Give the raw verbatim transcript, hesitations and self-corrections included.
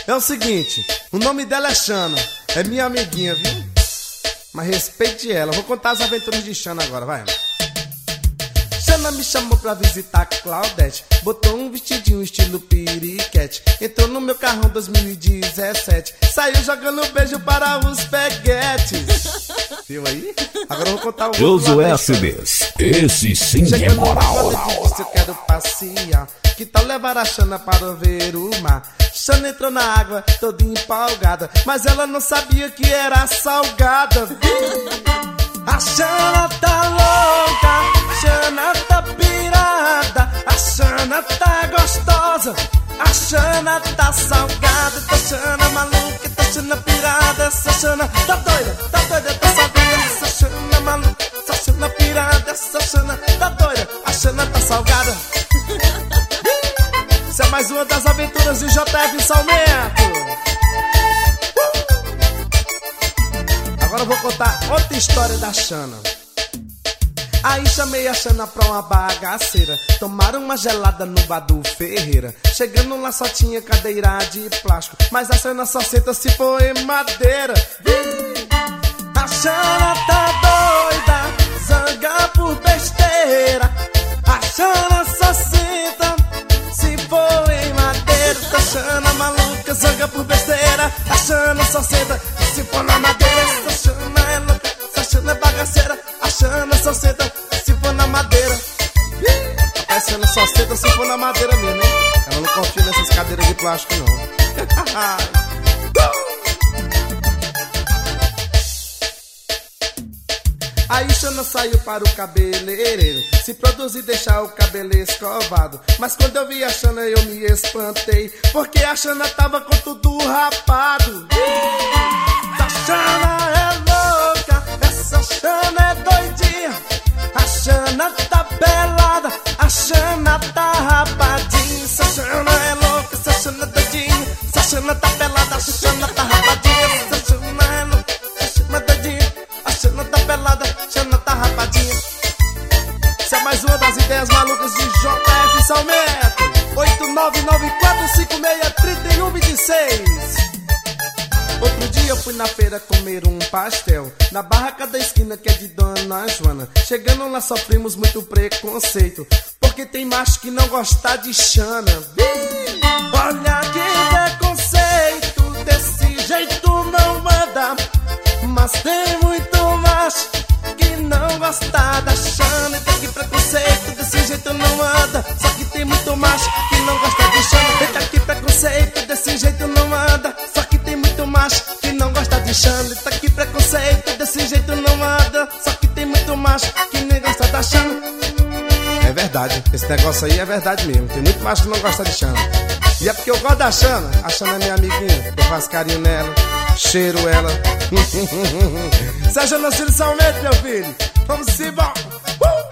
É o seguinte, o nome dela é Xana, é minha amiguinha, viu? Mas respeite ela, vou contar as aventuras de Xana agora, vai. Xana me chamou pra visitar Claudete, botou um vestidinho estilo piriquete, entrou no meu carrão dois mil e dezessete, saiu jogando beijo para os peguetes. Viu aí? Agora eu vou contar o Os U S Bs, esse sim é moral. Disse, eu quero passear, que tal levar a Xana para ver o mar? Xana entrou na água toda empolgada, mas ela não sabia que era salgada. A Xana tá louca, Xana tá pirada, a Xana tá gostosa, a Xana tá salgada, tá Xana maluca, tá Xana pirada, essa Xana tá doida, tá doida, tá salgada, essa Xana maluca, essa Xana pirada, essa Xana tá doida, a Xana tá salgada. Isso é mais uma das aventuras de J F Salmento. Agora eu vou contar outra história da Xana. Aí chamei a Xana pra uma bagaceira, tomaram uma gelada no bar do Ferreira. Chegando lá só tinha cadeira de plástico, mas a Xana só senta se for em madeira. A Xana tá doida, zanga por besteira, a Xana só senta se for em madeira. A Xana maluca, zanga por besteira, a Xana só senta se for na madeira. Essa Xana é louca, essa Xana é bagaceira, a Xana só senta se for na madeira. A Xana só senta se for na madeira mesmo, hein? Ela não confia nessas cadeiras de plástico, não. Aí Xana saiu para o cabeleireiro, se produzir e deixar o cabelo escovado. Mas quando eu vi a Xana eu me espantei, porque a Xana tava com tudo rapado. A Xana é louca, essa Xana é doidinha, a Xana tá pelada, a Xana tá rapadinha. Essa Xana é louca, essa Xana é doidinha, essa Xana tá pelada, a Xana tá rapadinha. Essa Xana é louca, essa Xana é doidinha, a Xana tá pelada, a Xana tá rapadinha. Essa é mais uma das ideias malucas de J F Salmento. Oito nove nove quatro cinco seis três um dois seis. Outro dia eu fui na feira comer um pastel na barraca da esquina que é de Dona Joana. Chegando lá sofrimos muito preconceito, porque tem macho que não gosta de Xana. Olha que preconceito, desse jeito não manda, mas tem muito macho que não gosta da Xana. Eita que preconceito, desse jeito não anda, só que tem muito macho que não gosta de Xana. Eita que preconceito, desse jeito não anda, só que tem muito macho que não gosta de Xana. Eita que preconceito, desse jeito não anda, só que tem muito macho que nem gosta da Xana. É verdade, esse negócio aí é verdade mesmo, tem muito macho que não gosta de Xana. E é porque eu gosto da Xana, a Xana é minha amiguinha, eu faço carinho nela, cheiro ela. Seja nascido Salmento, meu filho, vamos embora. Uh!